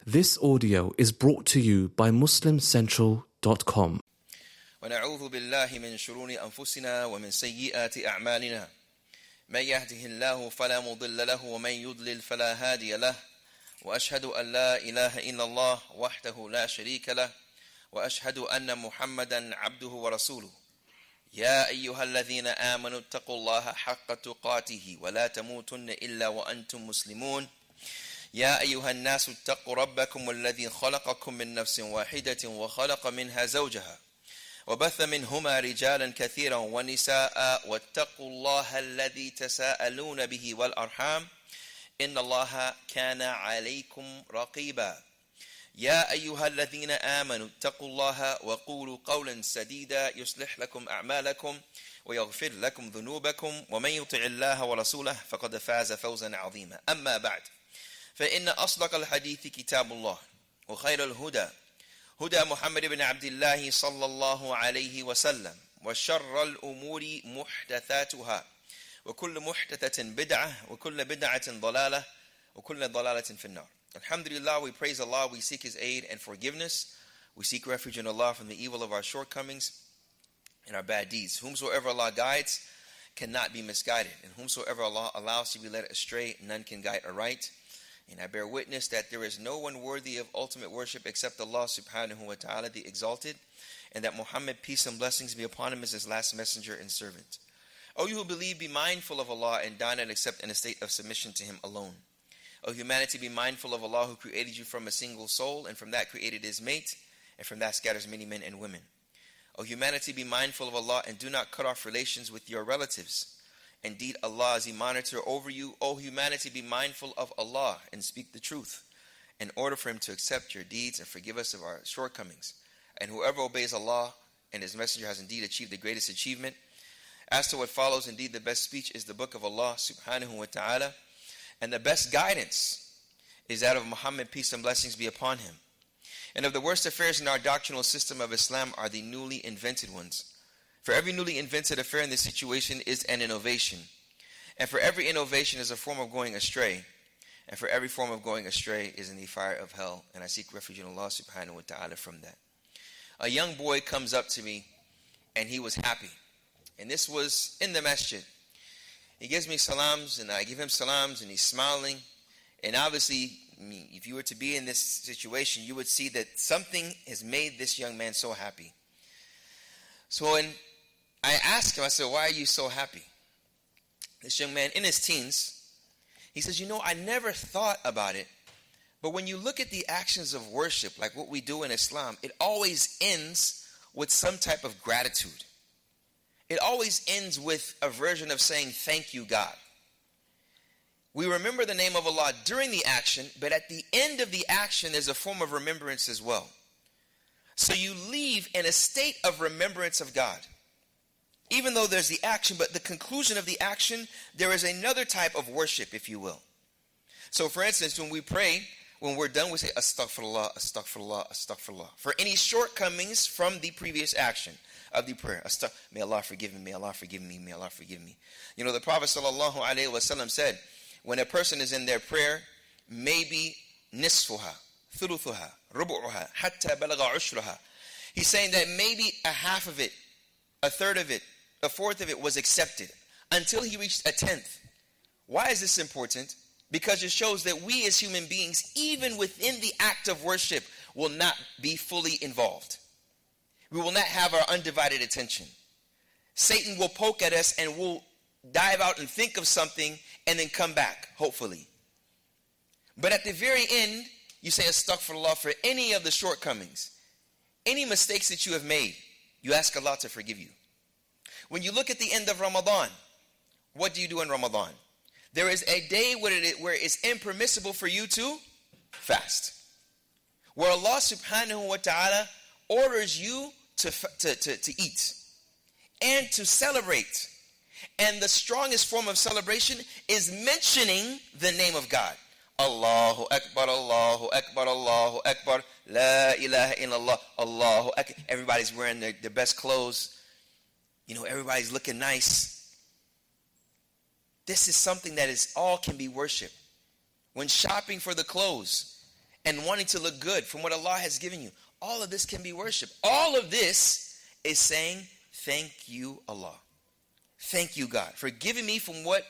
This audio is brought to you by MuslimCentral.com. ونعوذ بالله من شرور أنفسنا ومن سيئات أعمالنا من يهده الله فلا مضل له ومن يضلل فلا هادي له وأشهد أن لا إله إلا الله وحده لا شريك له وأشهد أن محمدا عبده ورسوله يا أيها الذين آمنوا اتقوا الله حق تقاته ولا تموتن إلا وأنتم مسلمون يا أيها الناس اتقوا ربكم الذي خلقكم من نفس واحدة وخلق منها زوجها وبث منهما رجالا كثيرا ونساء واتقوا الله الذي تساءلون به والأرحام إن الله كان عليكم رقيبا يا أيها الذين آمنوا اتقوا الله وقولوا قولا سديدا يصلح لكم أعمالكم ويغفر لكم ذنوبكم ومن يطع الله ورسوله فقد فاز فوزا عظيما أما بعد فإن أصدق الحديث كتاب الله وخير الهدى هدى محمد بن عبد الله صلى الله عليه وسلم وشر الأمور محدثاتها وكل محدثة بدعة وكل بدعة ضلالة وكل ضلالة في النار. Alhamdulillah, we praise Allah, we seek His aid and forgiveness. We seek refuge in Allah from the evil of our shortcomings and our bad deeds. Whomsoever Allah guides cannot be misguided, and whomsoever Allah allows to be led astray, none can guide aright. And I bear witness that there is no one worthy of ultimate worship except Allah subhanahu wa ta'ala, the exalted, and that Muhammad, peace and blessings be upon him, is his last messenger and servant. O you who believe, be mindful of Allah and dine and accept in a state of submission to Him alone. O humanity, be mindful of Allah who created you from a single soul, and from that created his mate, and from that scatters many men and women. O humanity, be mindful of Allah and do not cut off relations with your relatives. Indeed, Allah is a monitor over you. O humanity, be mindful of Allah and speak the truth, in order for Him to accept your deeds and forgive us of our shortcomings. And whoever obeys Allah and His Messenger has indeed achieved the greatest achievement. As to what follows, indeed the best speech is the book of Allah subhanahu wa ta'ala, and the best guidance is that of Muhammad, peace and blessings be upon him. And of the worst affairs in our doctrinal system of Islam are the newly invented ones. For every newly invented affair in this situation is an innovation. And for every innovation is a form of going astray. And for every form of going astray is in the fire of hell. And I seek refuge in Allah subhanahu wa ta'ala from that. A young boy comes up to me and he was happy. And this was in the masjid. He gives me salams and I give him salams and he's smiling. And obviously, if you were to be in this situation, you would see that something has made this young man so happy. So when I asked him, I said, why are you so happy? This young man, in his teens, he says, I never thought about it, but when you look at the actions of worship, like what we do in Islam, it always ends with some type of gratitude. It always ends with a version of saying, thank you, God. We remember the name of Allah during the action, but at the end of the action, there's a form of remembrance as well. So you leave in a state of remembrance of God. Even though there's the action, but the conclusion of the action, there is another type of worship, if you will. So for instance, when we pray, when we're done, we say, astaghfirullah, astaghfirullah, astaghfirullah, for any shortcomings from the previous action of the prayer. May Allah forgive me, may Allah forgive me, may Allah forgive me. The Prophet sallallahu alaihi wasallam said, when a person is in their prayer, maybe nisfuha, thuluthuha, rubu'uha, hatta balagha ushruha. He's saying that maybe a half of it, a third of it, a fourth of it was accepted until he reached a tenth. Why is this important? Because it shows that we as human beings, even within the act of worship, will not be fully involved. We will not have our undivided attention. Satan will poke at us and we'll dive out and think of something and then come back, hopefully. But at the very end, you say astaghfirullah for any of the shortcomings, any mistakes that you have made. You ask Allah to forgive you. When you look at the end of Ramadan, what do you do in Ramadan? There is a day where it's impermissible for you to fast. Where Allah subhanahu wa ta'ala orders you to eat and to celebrate. And the strongest form of celebration is mentioning the name of God. Allahu Akbar, Allahu Akbar, Allahu Akbar, La ilaha illallah, Allahu Akbar. Everybody's wearing their best clothes. Everybody's looking nice. This is something that is all can be worship. When shopping for the clothes, and wanting to look good from what Allah has given you. All of this can be worship. All of this is saying, thank you, Allah. Thank you, God, for giving me what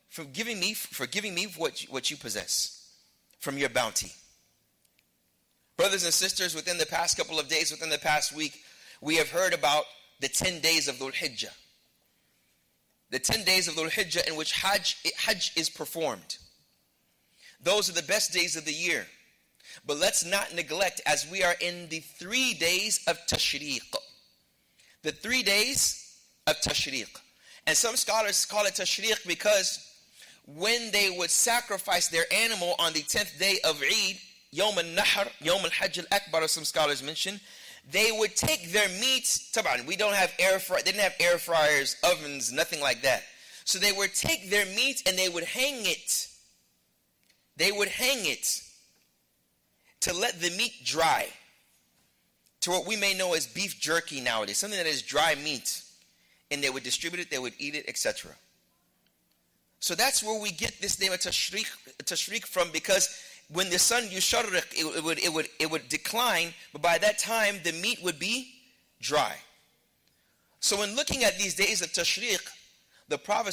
you possess from your bounty. Brothers and sisters, within the past couple of days, within the past week, we have heard about the 10 days of Dhul Hijjah. The 10 days of Dhul Hijjah in which Hajj is performed. Those are the best days of the year. But let's not neglect, as we are in the 3 days of Tashriq. The 3 days of Tashriq. And some scholars call it Tashriq because when they would sacrifice their animal on the 10th day of Eid, Yawm al-Nahr, Yawm al-Hajj al-Akbar, as some scholars mention, they would take their meat. Taban, we don't have they didn't have air fryers, ovens, nothing like that. So they would take their meat and they would hang it. They would hang it to let the meat dry to what we may know as beef jerky nowadays, something that is dry meat. And they would distribute it, they would eat it, etc. So that's where we get this name of Tashriq from, because when the sun yusharriq, it would decline, but by that time the meat would be dry. So when looking at these days of Tashriq, the Prophet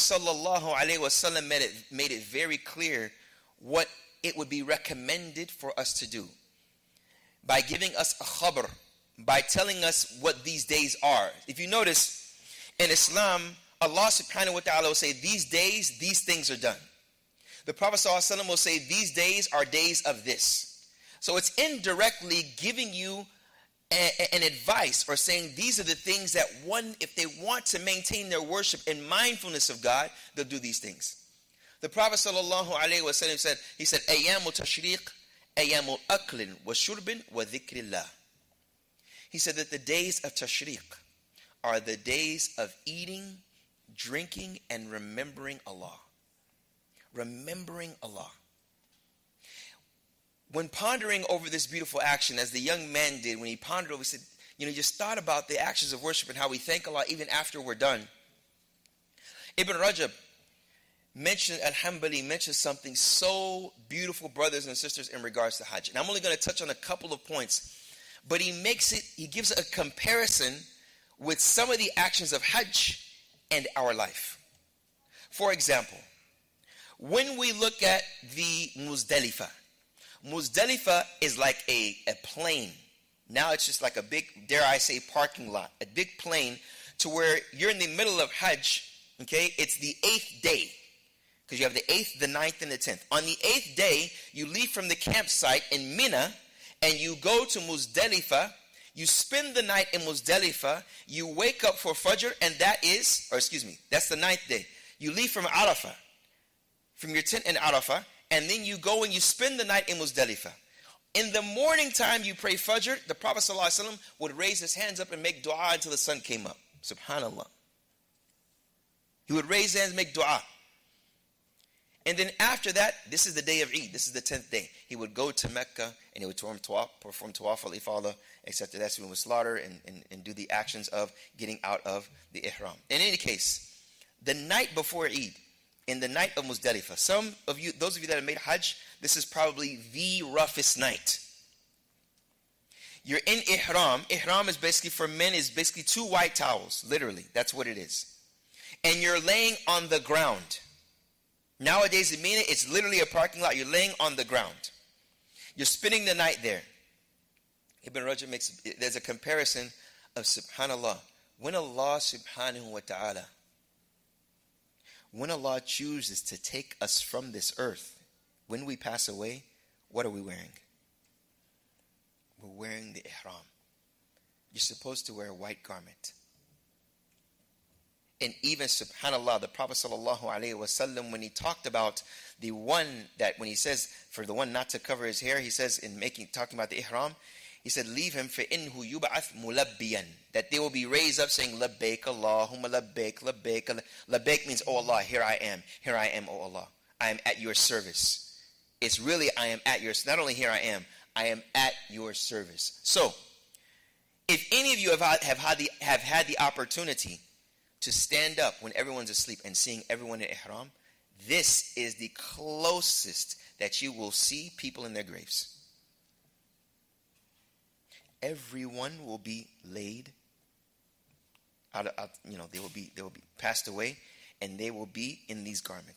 ﷺ made it very clear what it would be recommended for us to do by giving us a khabar, by telling us what these days are. If you notice, in Islam, Allah subhanahu wa ta'ala will say, these days, these things are done. The Prophet ﷺ will say, these days are days of this. So it's indirectly giving you an advice, or saying these are the things that one, if they want to maintain their worship and mindfulness of God, they'll do these things. The Prophet ﷺ said, he said, Ayyamul Tashriq, Ayyamul Aklin, wa Shurbin, wa Dhikrillah. He said that the days of Tashriq are the days of eating, drinking, and remembering Allah. Remembering Allah. When pondering over this beautiful action, as the young man did, when he pondered over, he said, just thought about the actions of worship and how we thank Allah even after we're done. Ibn Rajab mentioned, Al-Hanbali mentioned something so beautiful, brothers and sisters, in regards to Hajj. And I'm only going to touch on a couple of points, but he gives a comparison with some of the actions of Hajj and our life. For example, when we look at the Muzdalifah is like a plain. Now it's just like a big, dare I say, parking lot, a big plain, to where you're in the middle of Hajj, okay? It's the 8th day, because you have the 8th, the 9th, and the 10th. On the 8th day, you leave from the campsite in Mina, and you go to Muzdalifah. You spend the night in Muzdalifah, you wake up for Fajr, and that's the 9th day. You leave from Arafah, from your tent in Arafah, and then you go and you spend the night in Muzdalifah. In the morning time, you pray Fajr. The Prophet ﷺ would raise his hands up and make dua until the sun came up. Subhanallah. He would raise his hands and make dua. And then after that, this is the day of Eid. This is the 10th day. He would go to Mecca and he would perform tawaf al-ifadah, etc. That's when he would slaughter and do the actions of getting out of the ihram. In any case, the night before Eid, in the night of Muzdalifah, those of you that have made Hajj, this is probably the roughest night. You're in ihram. Ihram is basically, for men, is basically 2 white towels. Literally, that's what it is. And you're laying on the ground. Nowadays in Mina, it's literally a parking lot. You're laying on the ground. You're spending the night there. Ibn Rajab there's a comparison of, subhanallah, when Allah subhanahu wa ta'ala, when Allah chooses to take us from this earth, when we pass away, what are we wearing? We're wearing the ihram. You're supposed to wear a white garment. And even, subhanallah, the Prophet ﷺ, when he talked about the one that, when he says for the one not to cover his hair, he says talking about the ihram, he said, leave him فَإِنْهُ يُبْعَثْ مُلَبِّيًا, that they will be raised up saying, labbaik Allahumma labbaik, labbaik. Labbaik means, oh Allah, here I am, oh Allah. I am at your service. It's really, I am at your, not only here I am at your service. So, if any of you have had the opportunity to stand up when everyone's asleep and seeing everyone in ihram, this is the closest that you will see people in their graves. everyone will be laid out, they will be passed away, and they will be in these garments.